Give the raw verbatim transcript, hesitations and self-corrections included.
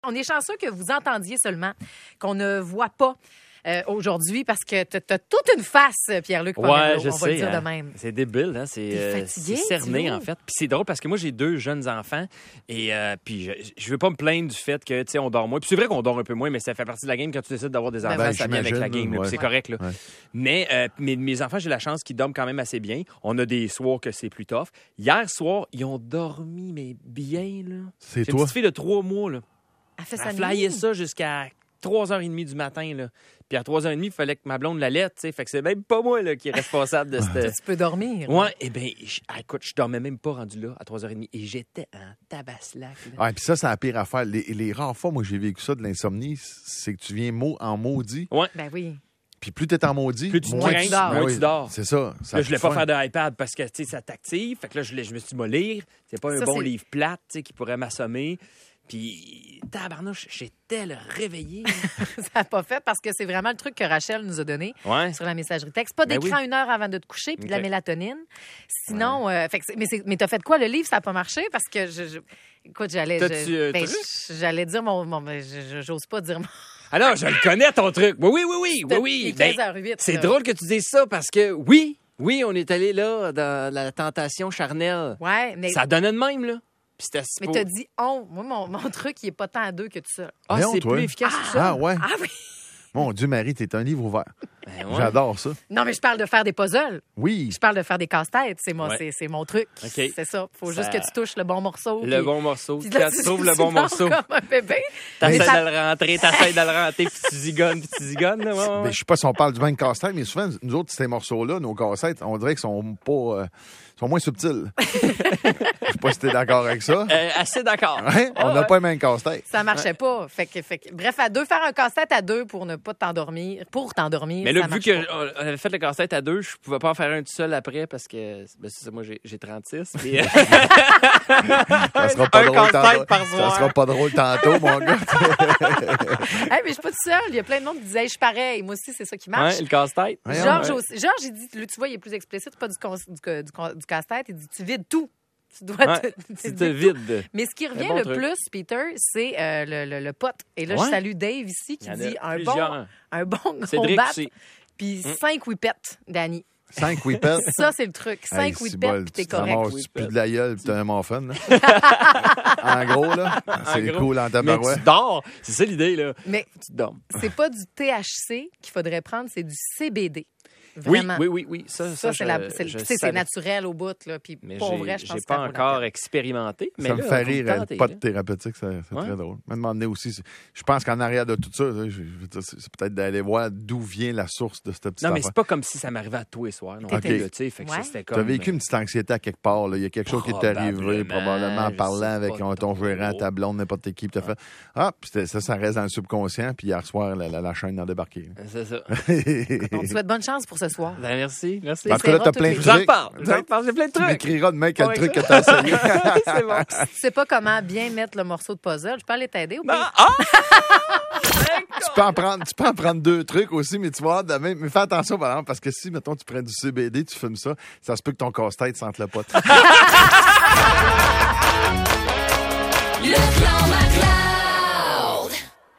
On est chanceux que vous entendiez seulement, qu'on ne voit pas euh, aujourd'hui, parce que tu as toute une face, Pierre-Luc Pomerleau, ouais, je on sais, va le dire hein. de même. C'est débile, hein? C'est, T'es euh, fatigué, c'est cerné, tu en fait. Puis c'est drôle parce que moi, j'ai deux jeunes enfants et euh, puis je, je veux pas me plaindre du fait que, tu sais, on dort moins. Puis c'est vrai qu'on dort un peu moins, mais ça fait partie de la game quand tu décides d'avoir des enfants, Ben, ça vient avec la game, là, ouais. puis c'est correct, là. Ouais. Mais euh, mes, mes enfants, j'ai la chance qu'ils dorment quand même assez bien. On a des soirs que c'est plus tough. Hier soir, ils ont dormi, mais bien, là. C'est J'ai une toi. petite fille de trois mois, là. Elle fait Elle sa flyait nuit. ça jusqu'à trois heures trente du matin, là. Puis à trois heures trente, il fallait que ma blonde l'allaite, tu sais. Fait que c'est même pas moi, là, qui est responsable de cette... Tu peux dormir. Ouais, eh bien, écoute, je dormais même pas rendu là à trois heures trente et j'étais en tabaslac. Là. Ouais, puis ça, c'est la pire affaire. Les, les rares fois, moi, j'ai vécu ça de l'insomnie, c'est que tu viens mot en maudit. Ouais. Ben oui. Puis plus t'es en maudit, Plus tu moins crains, tu dors. moins oui, tu dors. C'est ça. ça Là, je voulais pas fun. faire de iPad parce que, tu sais, ça t'active. Fait que là, je, l'ai- je me suis dit, moi, lire. C'est pas un Ça, bon c'est- livre plate, tu sais, qui pourrait m'assommer. Puis, tabarnouche, j'étais le réveillé. Ça n'a pas fait parce que c'est vraiment le truc que Rachel nous a donné Ouais. sur la messagerie texte. Pas Ben d'écran oui. une heure avant de te coucher, puis de la OK. mélatonine. Sinon, euh, fait que c'est- mais, c'est- mais t'as fait quoi? Le livre, ça n'a pas marché parce que, je, je- écoute, j'allais T'as-tu, je- euh, ben, truc? je- j'allais dire mon... mon ben, je- je- j'ose pas dire mon... Ah non, je le connais, ton truc. Oui, oui, oui, oui, oui, oui. Il est Ben, quinze heures huit, c'est là. drôle que tu dises ça parce que, oui, oui, on est allé là, dans la tentation charnelle. Ouais, mais, Ça donnait de même, là. Puis c'était mais pas- t'as dit on. Moi, mon, mon truc, il est pas tant à deux que tout ça. Ah, Voyons, c'est toi. plus efficace que ça. Ah ouais. Ah oui! Mon Dieu, Marie, t'es un livre ouvert. Ben ouais. J'adore ça. Non, mais je parle de faire des puzzles. Oui. Je parle de faire des casse-têtes. C'est mon, Ouais. c'est, c'est mon truc. OK. C'est ça. Faut Ça- juste que tu touches le bon morceau. Le puis- bon morceau. puis Quand là, tu trouves le tu bon dors morceau, comme un bébé. t'essaies Mais ça- de le rentrer, t'essaies de le rentrer, puis tu zigonnes, puis tu zigonnes. Là, ouais, ouais. Mais je sais pas si on parle du même casse-tête, mais souvent, nous autres, ces morceaux-là, nos cassettes, on dirait qu'ils sont pas. euh, sont moins subtils. Je sais pas si t'es d'accord avec ça. Euh, assez d'accord. Hein? On Ah, n'a ouais. pas le même casse-tête. Ça marchait pas. Fait que, fait que- bref, à deux, faire un casse-tête à deux pour ne pas t'endormir, pour t'endormir. Mais là, ça vu marche qu'on pas. avait fait le casse-tête à deux, je pouvais pas en faire un tout seul après parce que, ben, c'est ça, moi, j'ai, j'ai trente-six. Puis, euh, Ça sera pas un drôle casse-tête tantôt. par Ça soir. sera pas drôle tantôt, mon gars. Hey, mais je suis pas toute seule. Il y a plein de monde qui disait, je suis pareil. Moi aussi, c'est ça qui marche. ouais, le casse-tête. Ouais, Georges ouais. aussi. Georges, il dit, lui, tu vois, il est plus explicite, pas du, cons- du, ca- du, ca- du casse-tête. Il dit, tu vides tout. Tu dois Ouais, te, tu te te vides tout. vides. Mais ce qui revient bon le truc. plus, Peter, c'est euh, le, le, le pote. Et là, je Ouais. salue Dave ici qui Il y en a dit un bon, plusieurs. un bon Cédric combat. aussi. Puis cinq whippets, Danny. Cinq whippets. Ça, c'est le truc. Cinq Hey, c'est whippets, bol, puis t'es tu te correct. ramasses Whippet. plus de la gueule, puis t'as un muffin, là. En gros, là. C'est gros. cool en Mais tabarouette. tu dors. C'est ça l'idée, là. Mais Tu dors. c'est pas du T H C qu'il faudrait prendre, c'est du C B D. Oui, Vraiment. oui, oui, oui. Ça, Ça, ça, c'est, je- la, c'est, je tu sais, c'est savais. naturel au bout, là. Puis Mais pour j'ai, vrai, je pense j'ai que pas ça vaut la encore peine. expérimenté. Mais Ça me là, fait faut rire, le le tenter, pot là. thérapeutique, ça- c'est Ouais. très drôle. Me demander aussi, c'est- je pense qu'en arrière de tout ça, là, je- je veux dire, c'est c'est peut-être d'aller voir d'où vient la source de cette petite Non, mais affaire. c'est pas comme si ça m'arrivait à tous les soirs. Non, Ok. plus, là, tu sais, fait que Ouais. ça, c'était Tu as comme... vécu une petite anxiété à quelque part. Là. Il y a quelque chose qui t'est arrivé, Probablement, probablement en je parlant sais avec pas ton, ton trop. gérant, ta blonde, n'importe qui. Puis t'as fait Ah, puis c'était- ça, ça reste dans le subconscient. Puis hier soir, la, la, la chaîne a débarqué. C'est ça. On te souhaite bonne chance pour ce soir. Ben, merci, merci. En tout cas, là, t'as toutes plein les- de J'en trucs. reparle. J'en reparle, j'ai plein de Tu trucs. m'écriras demain quel Ouais, truc que ça. t'as essayé. C'est bon. Tu sais pas comment bien mettre le morceau de puzzle. Je peux aller t'aider ou Non, pas? ah! tu, peux en prendre, tu peux en prendre deux trucs aussi, mais tu vas avoir demain. Mais fais attention, par exemple, parce que si, mettons, tu prends du C B D, tu fumes ça, ça se peut que ton casse-tête sente le pot. Le clan Maclin.